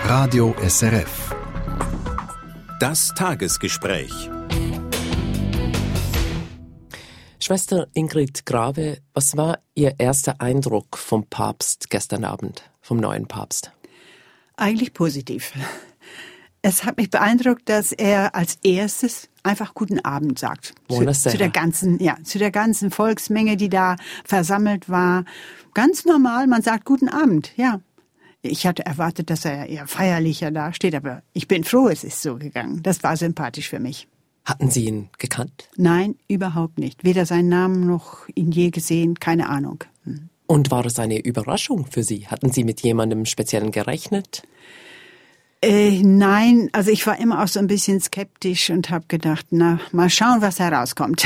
Radio SRF. Das Tagesgespräch. Schwester Ingrid Grave, was war Ihr erster Eindruck vom Papst gestern Abend, vom neuen Papst? Eigentlich positiv. Es hat mich beeindruckt, dass er als erstes einfach guten Abend sagt. Zu der ganzen Volksmenge, die da versammelt war. Ganz normal, man sagt guten Abend, ja. Ich hatte erwartet, dass er eher feierlicher dasteht, aber ich bin froh, es ist so gegangen. Das war sympathisch für mich. Hatten Sie ihn gekannt? Nein, überhaupt nicht. Weder seinen Namen noch ihn je gesehen, keine Ahnung. Und war es eine Überraschung für Sie? Hatten Sie mit jemandem Speziellen gerechnet? Nein, also ich war immer auch so ein bisschen skeptisch und habe gedacht, na, mal schauen, was herauskommt.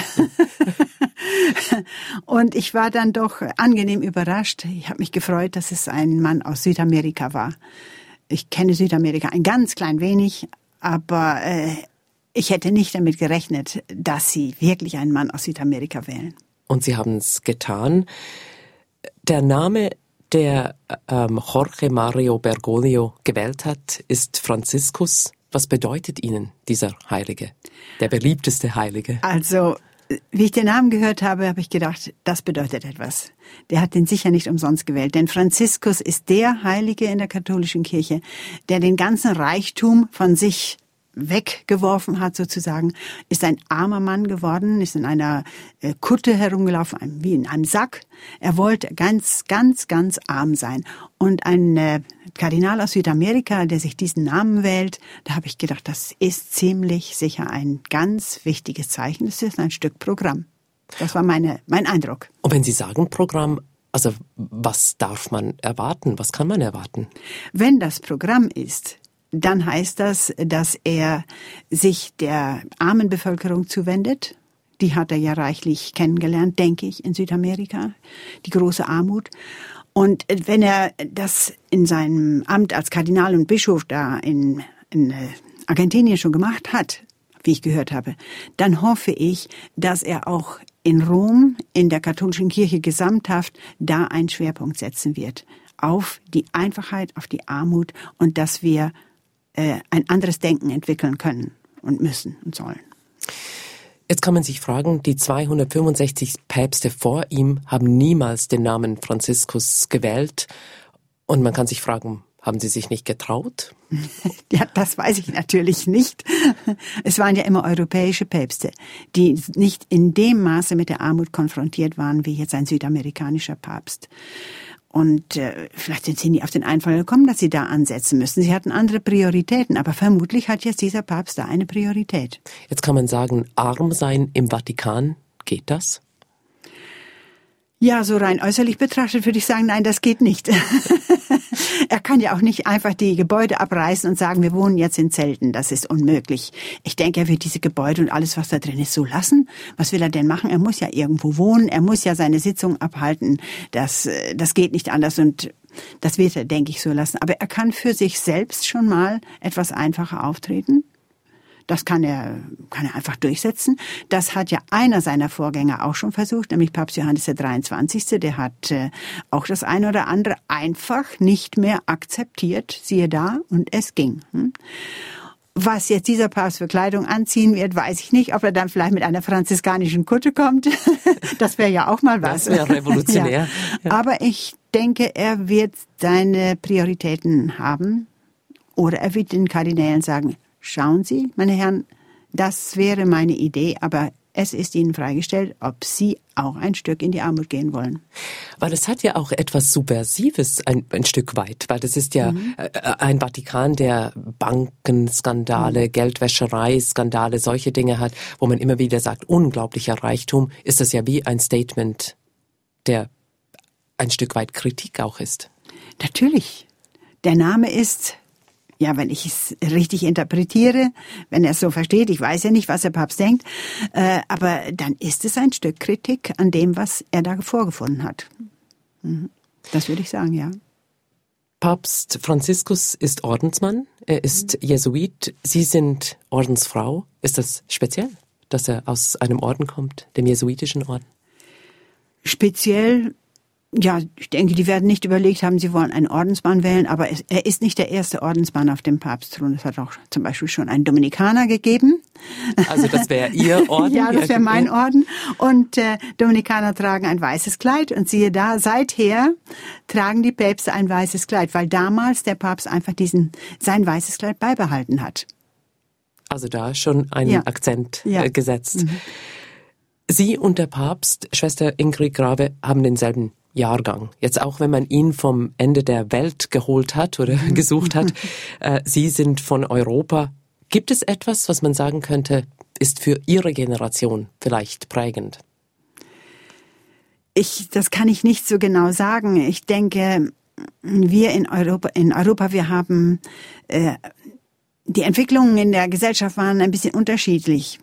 Und ich war dann doch angenehm überrascht. Ich habe mich gefreut, dass es ein Mann aus Südamerika war. Ich kenne Südamerika ein ganz klein wenig, aber ich hätte nicht damit gerechnet, dass Sie wirklich einen Mann aus Südamerika wählen. Und Sie haben es getan. Der Name, der Jorge Mario Bergoglio gewählt hat, ist Franziskus. Was bedeutet Ihnen dieser Heilige, der beliebteste Heilige? Also, wie ich den Namen gehört habe, habe ich gedacht, das bedeutet etwas. Der hat den sicher nicht umsonst gewählt, denn Franziskus ist der Heilige in der katholischen Kirche, der den ganzen Reichtum von sich weggeworfen hat sozusagen, ist ein armer Mann geworden, ist in einer Kutte herumgelaufen, wie in einem Sack. Er wollte ganz, ganz, ganz arm sein. Und ein Kardinal aus Südamerika, der sich diesen Namen wählt, da habe ich gedacht, das ist ziemlich sicher ein ganz wichtiges Zeichen. Das ist ein Stück Programm. Das war mein Eindruck. Und wenn Sie sagen Programm, also was darf man erwarten? Was kann man erwarten? Wenn das Programm ist, dann heißt das, dass er sich der armen Bevölkerung zuwendet. Die hat er ja reichlich kennengelernt, denke ich, in Südamerika. Die große Armut. Und wenn er das in seinem Amt als Kardinal und Bischof da in Argentinien schon gemacht hat, wie ich gehört habe, dann hoffe ich, dass er auch in Rom, in der katholischen Kirche gesamthaft, da einen Schwerpunkt setzen wird. Auf die Einfachheit, auf die Armut und dass wir ein anderes Denken entwickeln können und müssen und sollen. Jetzt kann man sich fragen, die 265 Päpste vor ihm haben niemals den Namen Franziskus gewählt. Und man kann sich fragen, haben sie sich nicht getraut? Ja, das weiß ich natürlich nicht. Es waren ja immer europäische Päpste, die nicht in dem Maße mit der Armut konfrontiert waren, wie jetzt ein südamerikanischer Papst. Und vielleicht sind sie nie auf den Einfall gekommen, dass sie da ansetzen müssen. Sie hatten andere Prioritäten, aber vermutlich hat jetzt dieser Papst da eine Priorität. Jetzt kann man sagen, arm sein im Vatikan, geht das? Ja, so rein äußerlich betrachtet würde ich sagen, nein, das geht nicht. Er kann ja auch nicht einfach die Gebäude abreißen und sagen, wir wohnen jetzt in Zelten. Das ist unmöglich. Ich denke, er wird diese Gebäude und alles, was da drin ist, so lassen. Was will er denn machen? Er muss ja irgendwo wohnen. Er muss ja seine Sitzung abhalten. Das geht nicht anders und das wird er, denke ich, so lassen. Aber er kann für sich selbst schon mal etwas einfacher auftreten. Das kann er einfach durchsetzen. Das hat ja einer seiner Vorgänger auch schon versucht, nämlich Papst Johannes der 23. Der hat auch das eine oder andere einfach nicht mehr akzeptiert, siehe da, und es ging. Was jetzt dieser Papst für Kleidung anziehen wird, weiß ich nicht. Ob er dann vielleicht mit einer franziskanischen Kutte kommt, das wäre ja auch mal was. Das wäre revolutionär. Ja. Aber ich denke, er wird seine Prioritäten haben. Oder er wird den Kardinälen sagen, schauen Sie, meine Herren, das wäre meine Idee, aber es ist Ihnen freigestellt, ob Sie auch ein Stück in die Armut gehen wollen. Weil es hat ja auch etwas Subversives ein Stück weit, weil das ist ja ein Vatikan, der Bankenskandale, Geldwäscherei-Skandale, solche Dinge hat, wo man immer wieder sagt, unglaublicher Reichtum, ist das ja wie ein Statement, der ein Stück weit Kritik auch ist. Natürlich. Der Name ist... Ja, wenn ich es richtig interpretiere, wenn er es so versteht, ich weiß ja nicht, was der Papst denkt, aber dann ist es ein Stück Kritik an dem, was er da vorgefunden hat. Das würde ich sagen, ja. Papst Franziskus ist Ordensmann, er ist Jesuit, Sie sind Ordensfrau. Ist das speziell, dass er aus einem Orden kommt, dem jesuitischen Orden? Speziell Ja, ich denke, die werden nicht überlegt haben, sie wollen einen Ordensmann wählen, aber er ist nicht der erste Ordensmann auf dem Papstthron. Es hat auch zum Beispiel schon einen Dominikaner gegeben. Also das wäre Ihr Orden? Ja, das wäre mein Orden. Und Dominikaner tragen ein weißes Kleid und siehe da, seither tragen die Päpste ein weißes Kleid, weil damals der Papst einfach sein weißes Kleid beibehalten hat. Also da schon einen Akzent gesetzt. Mhm. Sie und der Papst, Schwester Ingrid Grave, haben denselben Jahrgang. Jetzt auch, wenn man ihn vom Ende der Welt geholt hat oder gesucht hat. Sie sind von Europa. Gibt es etwas, was man sagen könnte, ist für Ihre Generation vielleicht prägend? Das kann ich nicht so genau sagen. Ich denke, wir in Europa, wir haben, die Entwicklungen in der Gesellschaft waren ein bisschen unterschiedlich.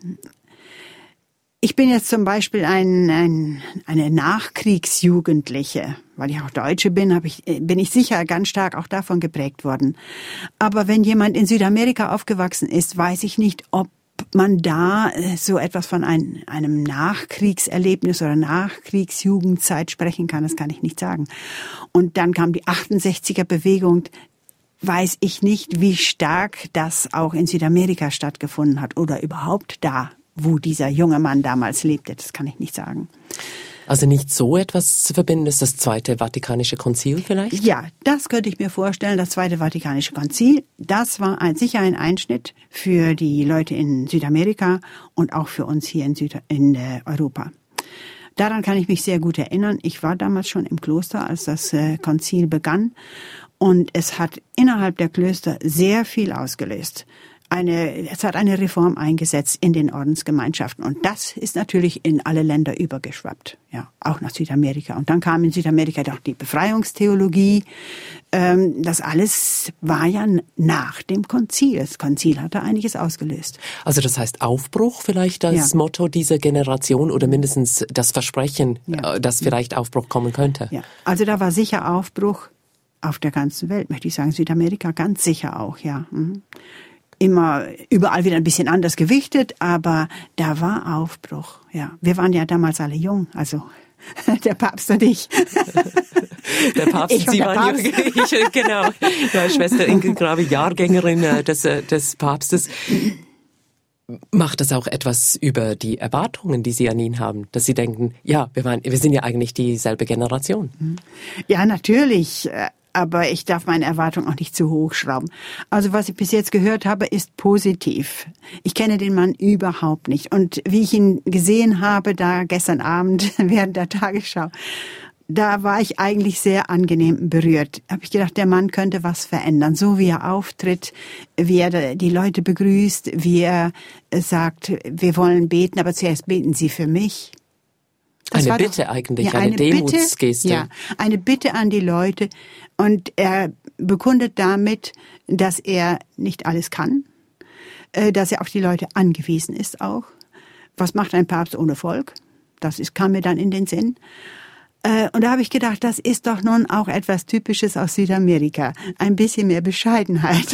Ich bin jetzt zum Beispiel eine Nachkriegsjugendliche, weil ich auch Deutsche bin, bin ich sicher ganz stark auch davon geprägt worden. Aber wenn jemand in Südamerika aufgewachsen ist, weiß ich nicht, ob man da so etwas von einem Nachkriegserlebnis oder Nachkriegsjugendzeit sprechen kann. Das kann ich nicht sagen. Und dann kam die 68er-Bewegung. Weiß ich nicht, wie stark das auch in Südamerika stattgefunden hat oder überhaupt da, wo dieser junge Mann damals lebte. Das kann ich nicht sagen. Also nicht so etwas zu verbinden, ist das Zweite Vatikanische Konzil vielleicht? Ja, das könnte ich mir vorstellen, das Zweite Vatikanische Konzil. Das war sicher ein Einschnitt für die Leute in Südamerika und auch für uns hier in Europa. Daran kann ich mich sehr gut erinnern. Ich war damals schon im Kloster, als das Konzil begann. Und es hat innerhalb der Klöster sehr viel ausgelöst. Es hat eine Reform eingesetzt in den Ordensgemeinschaften. Und das ist natürlich in alle Länder übergeschwappt. Ja, auch nach Südamerika. Und dann kam in Südamerika doch die Befreiungstheologie. Das alles war ja nach dem Konzil. Das Konzil hatte einiges ausgelöst. Also das heißt Aufbruch vielleicht das Motto dieser Generation oder mindestens das Versprechen, dass vielleicht Aufbruch kommen könnte? Ja, also da war sicher Aufbruch auf der ganzen Welt, möchte ich sagen. Südamerika ganz sicher auch, ja. Immer überall wieder ein bisschen anders gewichtet, aber da war Aufbruch, ja. Wir waren ja damals alle jung, also der Papst und ich. Der Papst und Sie waren jung, genau. Ja, Schwester Ingrid Grave, Jahrgängerin des Papstes. Macht das auch etwas über die Erwartungen, die Sie an ihn haben, dass Sie denken, ja, wir sind ja eigentlich dieselbe Generation. Ja, natürlich. Aber ich darf meine Erwartungen auch nicht zu hoch schrauben. Also was ich bis jetzt gehört habe, ist positiv. Ich kenne den Mann überhaupt nicht. Und wie ich ihn gesehen habe, da gestern Abend während der Tagesschau, da war ich eigentlich sehr angenehm berührt. Habe ich gedacht, der Mann könnte was verändern. So wie er auftritt, wie er die Leute begrüßt, wie er sagt, wir wollen beten, aber zuerst beten Sie für mich. Eine Bitte eigentlich, eine Demutsgeste. Ja, eine Bitte an die Leute. Und er bekundet damit, dass er nicht alles kann, dass er auf die Leute angewiesen ist auch. Was macht ein Papst ohne Volk? Kam mir dann in den Sinn. Und da habe ich gedacht, das ist doch nun auch etwas Typisches aus Südamerika. Ein bisschen mehr Bescheidenheit.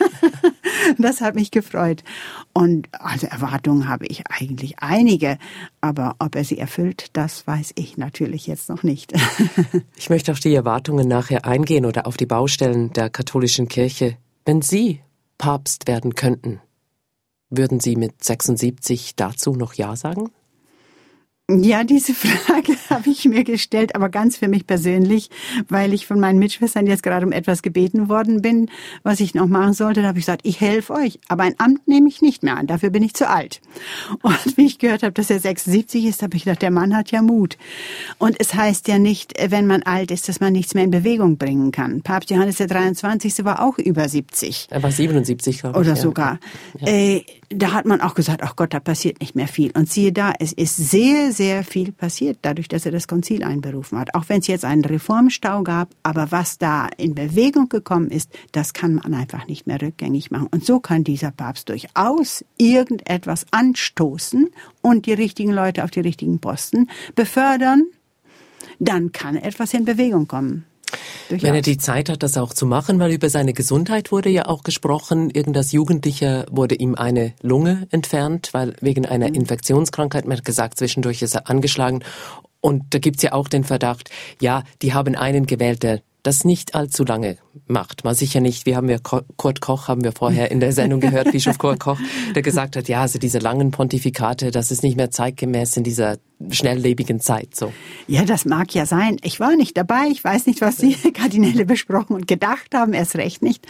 Das hat mich gefreut. Und also Erwartungen habe ich eigentlich einige. Aber ob er sie erfüllt, das weiß ich natürlich jetzt noch nicht. Ich möchte auf die Erwartungen nachher eingehen oder auf die Baustellen der katholischen Kirche. Wenn Sie Papst werden könnten, würden Sie mit 76 dazu noch Ja sagen? Ja, diese Frage habe ich mir gestellt, aber ganz für mich persönlich, weil ich von meinen Mitschwestern jetzt gerade um etwas gebeten worden bin, was ich noch machen sollte. Da habe ich gesagt, ich helfe euch, aber ein Amt nehme ich nicht mehr an, dafür bin ich zu alt. Und wie ich gehört habe, dass er 76 ist, habe ich gedacht, der Mann hat ja Mut. Und es heißt ja nicht, wenn man alt ist, dass man nichts mehr in Bewegung bringen kann. Papst Johannes der 23. war auch über 70. Er war 77, glaube ich. Oder sogar. Ja. Da hat man auch gesagt, ach Gott, da passiert nicht mehr viel. Und siehe da, es ist sehr, sehr viel passiert, dadurch, dass er das Konzil einberufen hat. Auch wenn es jetzt einen Reformstau gab, aber was da in Bewegung gekommen ist, das kann man einfach nicht mehr rückgängig machen. Und so kann dieser Papst durchaus irgendetwas anstoßen und die richtigen Leute auf die richtigen Posten befördern. Dann kann etwas in Bewegung kommen. Durchaus. Wenn er die Zeit hat, das auch zu machen, weil über seine Gesundheit wurde ja auch gesprochen. Irgendwas Jugendlicher wurde ihm eine Lunge entfernt, weil wegen einer Infektionskrankheit, man hat gesagt, zwischendurch ist er angeschlagen. Und da gibt's ja auch den Verdacht, ja, die haben einen gewählt, der das nicht allzu lange macht. Mal sicher nicht. Kurt Koch haben wir vorher in der Sendung gehört, Bischof Kurt Koch, der gesagt hat, ja, also diese langen Pontifikate, das ist nicht mehr zeitgemäß in dieser schnelllebigen Zeit, so. Ja, das mag ja sein. Ich war nicht dabei. Ich weiß nicht, was die Kardinäle besprochen und gedacht haben. Erst recht nicht.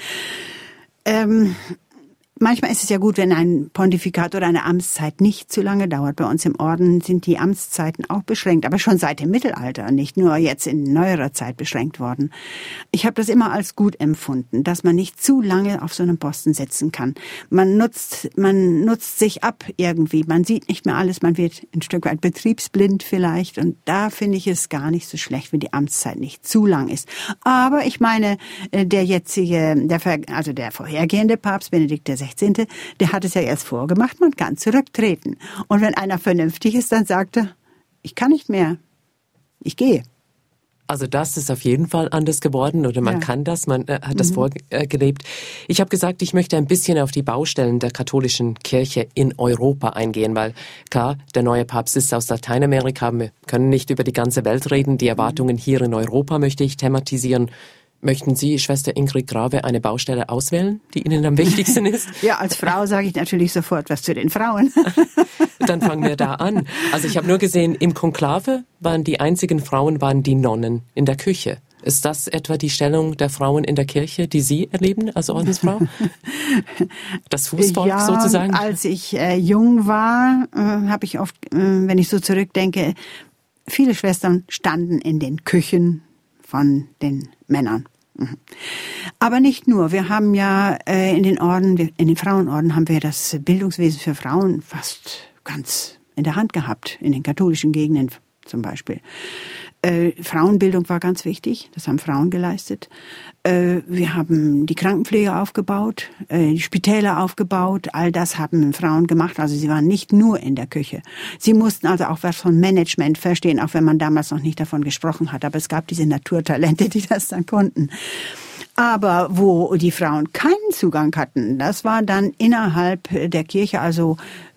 Manchmal ist es ja gut, wenn ein Pontifikat oder eine Amtszeit nicht zu lange dauert. Bei uns im Orden sind die Amtszeiten auch beschränkt, aber schon seit dem Mittelalter, nicht nur jetzt in neuerer Zeit beschränkt worden. Ich habe das immer als gut empfunden, dass man nicht zu lange auf so einem Posten sitzen kann. Man nutzt sich ab irgendwie, man sieht nicht mehr alles, man wird ein Stück weit betriebsblind vielleicht und da finde ich es gar nicht so schlecht, wenn die Amtszeit nicht zu lang ist. Aber ich meine, der vorhergehende Papst Benedikt XVI., der hat es ja erst vorgemacht, man kann zurücktreten. Und wenn einer vernünftig ist, dann sagt er, ich kann nicht mehr, ich gehe. Also das ist auf jeden Fall anders geworden oder man kann das, man hat das vorgelebt. Ich habe gesagt, ich möchte ein bisschen auf die Baustellen der katholischen Kirche in Europa eingehen, weil klar, der neue Papst ist aus Lateinamerika, wir können nicht über die ganze Welt reden, die Erwartungen hier in Europa möchte ich thematisieren. Möchten Sie, Schwester Ingrid Grave, eine Baustelle auswählen, die Ihnen am wichtigsten ist? Ja, als Frau sage ich natürlich sofort was zu den Frauen. Dann fangen wir da an. Also ich habe nur gesehen, im Konklave waren die einzigen Frauen, die Nonnen in der Küche. Ist das etwa die Stellung der Frauen in der Kirche, die Sie erleben als Ordensfrau? Das Fußvolk sozusagen? Als ich jung war, habe ich oft, wenn ich so zurückdenke, viele Schwestern standen in den Küchen von den Männern. Aber nicht nur. Wir haben ja in den Frauenorden haben wir das Bildungswesen für Frauen fast ganz in der Hand gehabt, in den katholischen Gegenden zum Beispiel. Frauenbildung war ganz wichtig, das haben Frauen geleistet. Wir haben die Krankenpflege aufgebaut, die Spitäler aufgebaut, all das haben Frauen gemacht, also sie waren nicht nur in der Küche. Sie mussten also auch was von Management verstehen, auch wenn man damals noch nicht davon gesprochen hat, aber es gab diese Naturtalente, die das dann konnten. Aber wo die Frauen keinen Zugang hatten, das war dann innerhalb der Kirche, also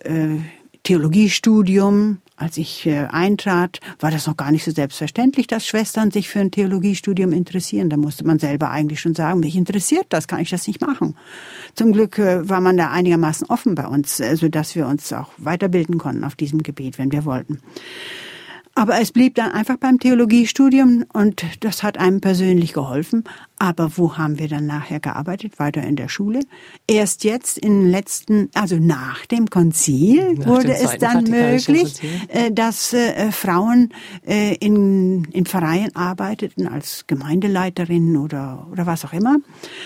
Theologiestudium. Als ich eintrat, war das noch gar nicht so selbstverständlich, dass Schwestern sich für ein Theologiestudium interessieren. Da musste man selber eigentlich schon sagen, mich interessiert das, kann ich das nicht machen. Zum Glück war man da einigermaßen offen bei uns, sodass wir uns auch weiterbilden konnten auf diesem Gebiet, wenn wir wollten. Aber es blieb dann einfach beim Theologiestudium und das hat einem persönlich geholfen. Aber wo haben wir dann nachher gearbeitet? Weiter in der Schule. Erst jetzt nach dem Konzil wurde es dann möglich, dass Frauen in Pfarreien arbeiteten als Gemeindeleiterinnen oder was auch immer.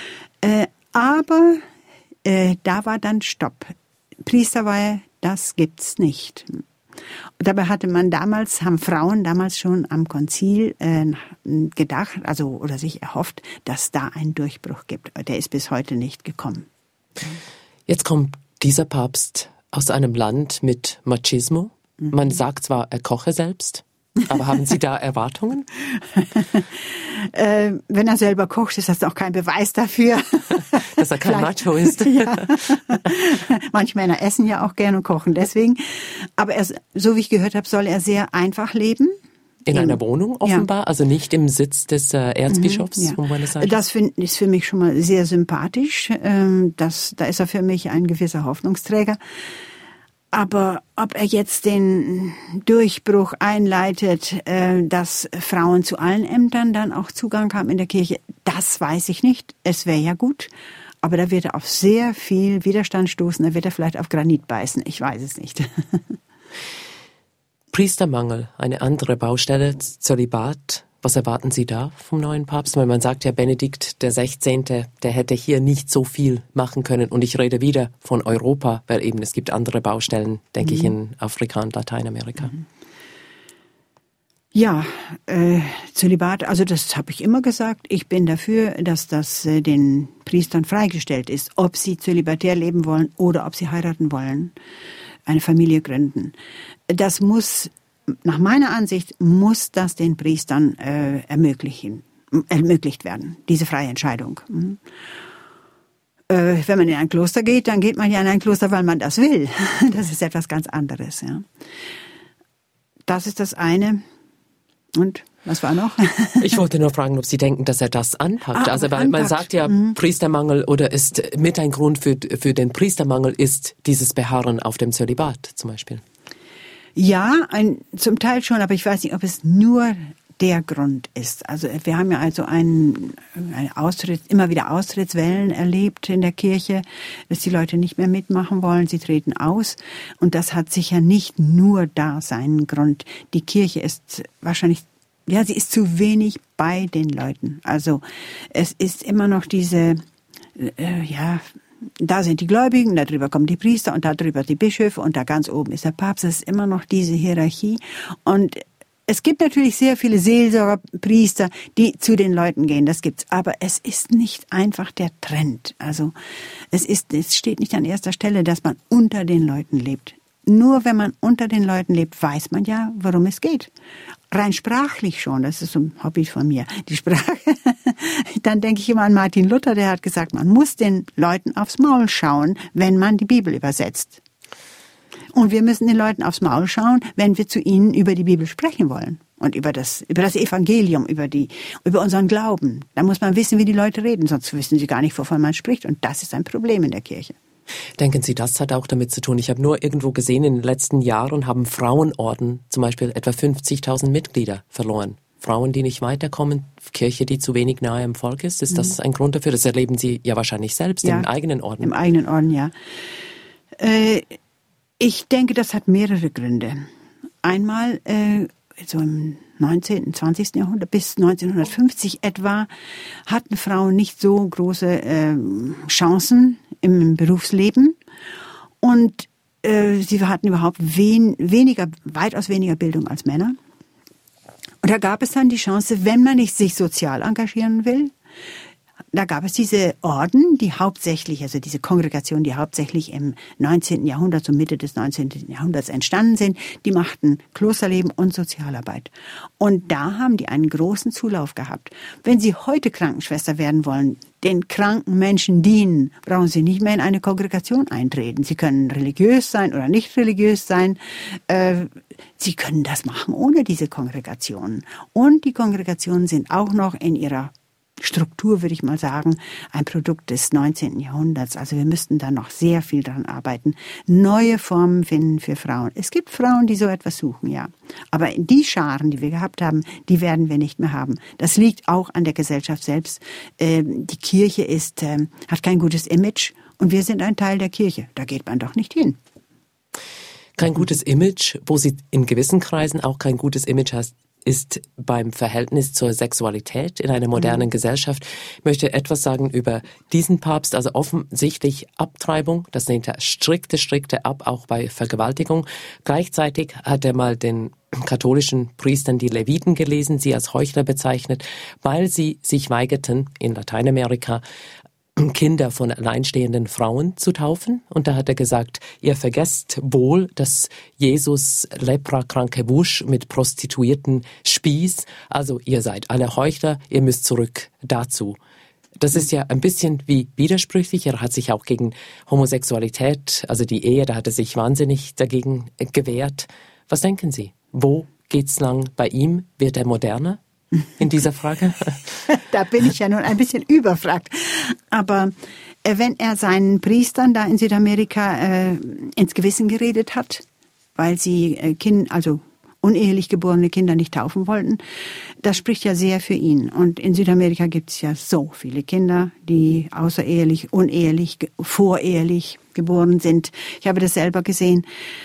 Aber da war dann Stopp. Priesterweihe, das gibt's nicht. Und dabei haben Frauen damals schon am Konzil gedacht, oder sich erhofft, dass da ein Durchbruch gibt. Der ist bis heute nicht gekommen. Jetzt kommt dieser Papst aus einem Land mit Machismo. Man sagt zwar, er koche selbst, aber haben Sie da Erwartungen? Wenn er selber kocht, ist das auch kein Beweis dafür. Dass er kein Macho ist. Ja. Manche Männer essen ja auch gerne und kochen deswegen. Aber so wie ich gehört habe, soll er sehr einfach leben. In einer Wohnung offenbar, ja. Also nicht im Sitz des Erzbischofs von Buenos Aires. Das ist für mich schon mal sehr sympathisch. Da ist er für mich ein gewisser Hoffnungsträger. Aber ob er jetzt den Durchbruch einleitet, dass Frauen zu allen Ämtern dann auch Zugang haben in der Kirche, das weiß ich nicht. Es wäre ja gut. Aber da wird er auf sehr viel Widerstand stoßen. Da wird er vielleicht auf Granit beißen. Ich weiß es nicht. Priestermangel, eine andere Baustelle, Zölibat. Was erwarten Sie da vom neuen Papst? Weil man sagt ja, Benedikt XVI., der hätte hier nicht so viel machen können. Und ich rede wieder von Europa, weil eben es gibt andere Baustellen, denke ich, in Afrika und Lateinamerika. Ja, Zölibat, also das habe ich immer gesagt. Ich bin dafür, dass das den Priestern freigestellt ist, ob sie zölibatär leben wollen oder ob sie heiraten wollen, eine Familie gründen. Das muss, nach meiner Ansicht, muss das den Priestern ermöglicht werden, diese freie Entscheidung. Wenn man in ein Kloster geht, dann geht man ja in ein Kloster, weil man das will. Das ist etwas ganz anderes. Ja. Das ist das eine. Und was war noch? Ich wollte nur fragen, ob Sie denken, dass er das anpackt. Also weil man sagt ja, Priestermangel oder ist mit ein Grund für den Priestermangel ist dieses Beharren auf dem Zölibat zum Beispiel. Ja, zum Teil schon, aber ich weiß nicht, ob es nur der Grund ist. Also wir haben ja also immer wieder Austrittswellen erlebt in der Kirche, dass die Leute nicht mehr mitmachen wollen, sie treten aus. Und das hat sicher nicht nur da seinen Grund. Die Kirche ist wahrscheinlich, ja, sie ist zu wenig bei den Leuten. Also es ist immer noch diese, da sind die Gläubigen, darüber kommen die Priester und darüber die Bischöfe und da ganz oben ist der Papst. Es ist immer noch diese Hierarchie. Und es gibt natürlich sehr viele Seelsorger, Priester, die zu den Leuten gehen, das gibt's. Aber es ist nicht einfach der Trend. Also es steht nicht an erster Stelle, dass man unter den Leuten lebt. Nur wenn man unter den Leuten lebt, weiß man ja, worum es geht. Rein sprachlich schon, das ist so ein Hobby von mir, die Sprache. Dann denke ich immer an Martin Luther, der hat gesagt, man muss den Leuten aufs Maul schauen, wenn man die Bibel übersetzt. Und wir müssen den Leuten aufs Maul schauen, wenn wir zu ihnen über die Bibel sprechen wollen. Und über das Evangelium, über unseren Glauben. Da muss man wissen, wie die Leute reden, sonst wissen sie gar nicht, wovon man spricht. Und das ist ein Problem in der Kirche. Denken Sie, das hat auch damit zu tun? Ich habe nur irgendwo gesehen, in den letzten Jahren haben Frauenorden zum Beispiel etwa 50.000 Mitglieder verloren. Frauen, die nicht weiterkommen, Kirche, die zu wenig nahe am Volk ist. Ist das ein Grund dafür? Das erleben Sie ja wahrscheinlich selbst im eigenen Orden. Im eigenen Orden, ja. Ich denke, das hat mehrere Gründe. Einmal so im 19., 20. Jahrhundert bis 1950 etwa hatten Frauen nicht so große Chancen im Berufsleben und sie hatten überhaupt weitaus weniger Bildung als Männer. Und da gab es dann die Chance, wenn man nicht sich sozial engagieren will, da gab es diese Orden, diese Kongregationen, die hauptsächlich im 19. Jahrhundert, so Mitte des 19. Jahrhunderts entstanden sind, die machten Klosterleben und Sozialarbeit. Und da haben die einen großen Zulauf gehabt. Wenn Sie heute Krankenschwester werden wollen, den kranken Menschen dienen, brauchen Sie nicht mehr in eine Kongregation eintreten. Sie können religiös sein oder nicht religiös sein. Sie können das machen ohne diese Kongregationen. Und die Kongregationen sind auch noch in ihrer Struktur, würde ich mal sagen, ein Produkt des 19. Jahrhunderts. Also wir müssten da noch sehr viel dran arbeiten. Neue Formen finden für Frauen. Es gibt Frauen, die so etwas suchen, ja. Aber die Scharen, die wir gehabt haben, die werden wir nicht mehr haben. Das liegt auch an der Gesellschaft selbst. Die Kirche hat kein gutes Image und wir sind ein Teil der Kirche. Da geht man doch nicht hin. Kein gutes Image, wo sie in gewissen Kreisen auch kein gutes Image ist beim Verhältnis zur Sexualität in einer modernen Gesellschaft. Ich möchte etwas sagen über diesen Papst, also offensichtlich Abtreibung, das nennt er strikte ab, auch bei Vergewaltigung. Gleichzeitig hat er mal den katholischen Priestern die Leviten gelesen, sie als Heuchler bezeichnet, weil sie sich weigerten, in Lateinamerika Kinder von alleinstehenden Frauen zu taufen. Und da hat er gesagt, ihr vergesst wohl, dass Jesus leprakranke wusch mit Prostituierten spieß. Also ihr seid alle Heuchler, ihr müsst zurück dazu. Das ist ja ein bisschen wie widersprüchlich. Er hat sich auch gegen Homosexualität, also die Ehe, da hat er sich wahnsinnig dagegen gewehrt. Was denken Sie? Wo geht's lang bei ihm? Wird er moderner in dieser Frage? Da bin ich ja nun ein bisschen überfragt. Aber wenn er seinen Priestern da in Südamerika ins Gewissen geredet hat, weil sie unehelich geborene Kinder nicht taufen wollten, das spricht ja sehr für ihn. Und in Südamerika gibt es ja so viele Kinder, die außerehelich, unehelich, vorehelich geboren sind. Ich habe das selber gesehen.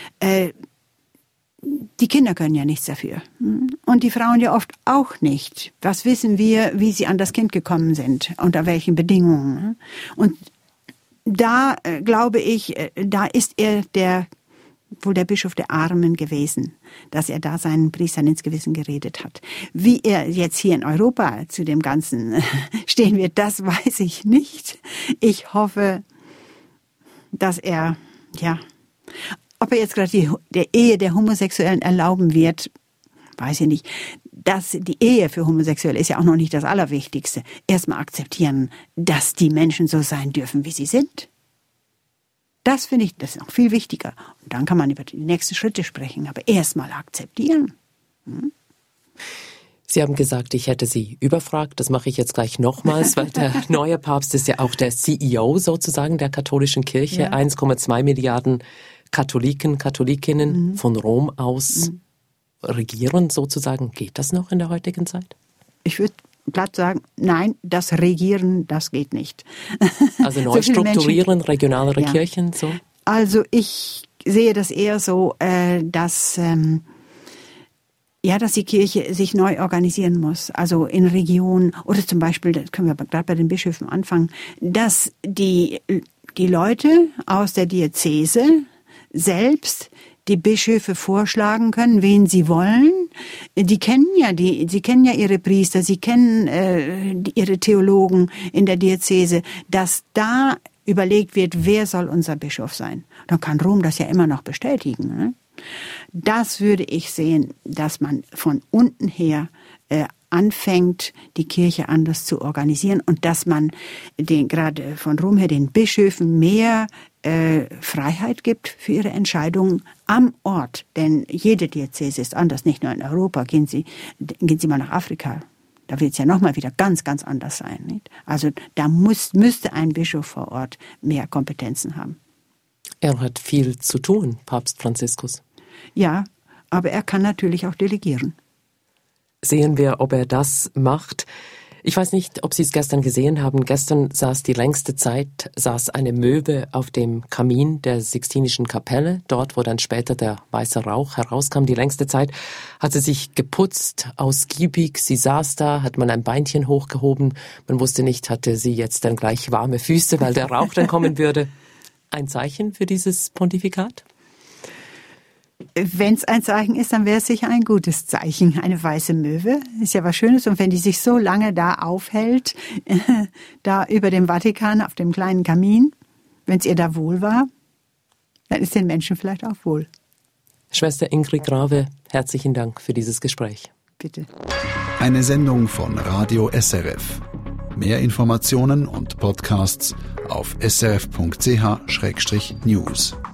Die Kinder können ja nichts dafür. Und die Frauen ja oft auch nicht. Was wissen wir, wie sie an das Kind gekommen sind, unter welchen Bedingungen. Und da, glaube ich, da ist er wohl der Bischof der Armen gewesen, dass er da seinen Priestern ins Gewissen geredet hat. Wie er jetzt hier in Europa zu dem Ganzen stehen wird, das weiß ich nicht. Ich hoffe, dass er, ob er jetzt gerade der Ehe der Homosexuellen erlauben wird, weiß ich nicht. Die Ehe für Homosexuelle ist ja auch noch nicht das Allerwichtigste. Erstmal akzeptieren, dass die Menschen so sein dürfen, wie sie sind. Das finde ich, das ist noch viel wichtiger. Und dann kann man über die nächsten Schritte sprechen, aber erstmal akzeptieren. Sie haben gesagt, ich hätte Sie überfragt. Das mache ich jetzt gleich nochmals, weil der neue Papst ist ja auch der CEO sozusagen der katholischen Kirche. Ja. 1,2 Milliarden Katholikinnen von Rom aus regieren sozusagen. Geht das noch in der heutigen Zeit? Ich würde glatt sagen, nein, das Regieren, das geht nicht. Also neu so strukturieren, regionalere Kirchen, so? Also ich sehe das eher so, dass die Kirche sich neu organisieren muss, also in Regionen oder zum Beispiel, das können wir gerade bei den Bischöfen anfangen, dass die Leute aus der Diözese selbst die Bischöfe vorschlagen können, wen sie wollen. Sie kennen ja ihre Priester, sie kennen ihre Theologen in der Diözese, dass da überlegt wird, wer soll unser Bischof sein. Dann kann Rom das ja immer noch bestätigen, ne? Das würde ich sehen, dass man von unten her anfängt, die Kirche anders zu organisieren und dass man gerade von Rom her den Bischöfen mehr Freiheit gibt für ihre Entscheidungen am Ort. Denn jede Diözese ist anders, nicht nur in Europa. Gehen Sie mal nach Afrika. Da wird es ja nochmal wieder ganz, ganz anders sein. Nicht? Also da müsste ein Bischof vor Ort mehr Kompetenzen haben. Er hat viel zu tun, Papst Franziskus. Ja, aber er kann natürlich auch delegieren. Sehen wir, ob er das macht. Ich weiß nicht, ob Sie es gestern gesehen haben. Gestern saß eine Möwe auf dem Kamin der Sixtinischen Kapelle, dort, wo dann später der weiße Rauch herauskam. Die längste Zeit hat sie sich geputzt, ausgiebig. Sie saß da, hat man ein Beinchen hochgehoben. Man wusste nicht, hatte sie jetzt dann gleich warme Füße, weil der Rauch dann kommen würde. Ein Zeichen für dieses Pontifikat? Wenn es ein Zeichen ist, dann wäre es sicher ein gutes Zeichen. Eine weiße Möwe ist ja was Schönes. Und wenn die sich so lange da aufhält, da über dem Vatikan auf dem kleinen Kamin, wenn es ihr da wohl war, dann ist den Menschen vielleicht auch wohl. Schwester Ingrid Grave, herzlichen Dank für dieses Gespräch. Bitte. Eine Sendung von Radio SRF. Mehr Informationen und Podcasts auf srf.ch/news.